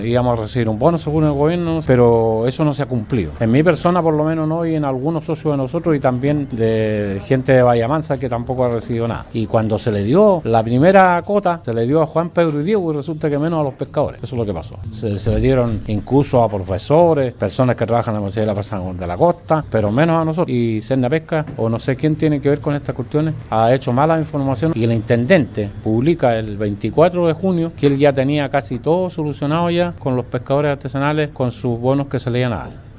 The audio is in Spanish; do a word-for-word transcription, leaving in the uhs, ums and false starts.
íbamos a recibir un bono según el gobierno, pero eso no se ha cumplido. En mi persona, por lo menos no, y en algunos socios de nosotros y también de gente de Vallamansa que tampoco ha recibido nada. Y cuando se le dio la primera cota, se le dio a Juan, Pedro y Diego y resulta que menos a los pescadores. Eso es lo que pasó. Se, se le dieron incluso a profesores, personas que trabajan en la Universidad de la Pasada de la Costa, pero menos a nosotros. Y Serna Pesca, o no sé quién tiene que ver con estas cuestiones, ha hecho mala información y el intendente publica el veinticuatro de junio que él ya tenía casi todo solucionado ya con los pescadores artesanales con sus bonos que se le iban a dar.